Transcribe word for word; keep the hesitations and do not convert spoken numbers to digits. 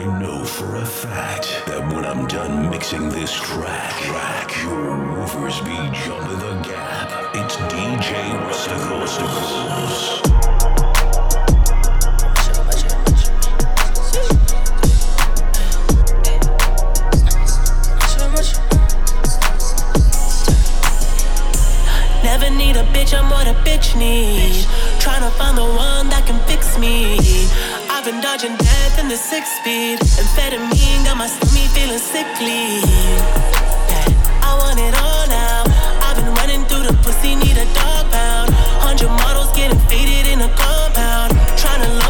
I know for a fact that when I'm done mixing this track, track your woofers be jumping the gap. It's D J Rusticles. Never need a bitch, I'm what a bitch need. Tryna find the one that can fix me. I've been dodging death in the six speed. Amphetamine got my stomach feeling sickly. Yeah, I want it all now. I've been running through the pussy, need a dog pound. Hundred models getting faded in a compound. Tryna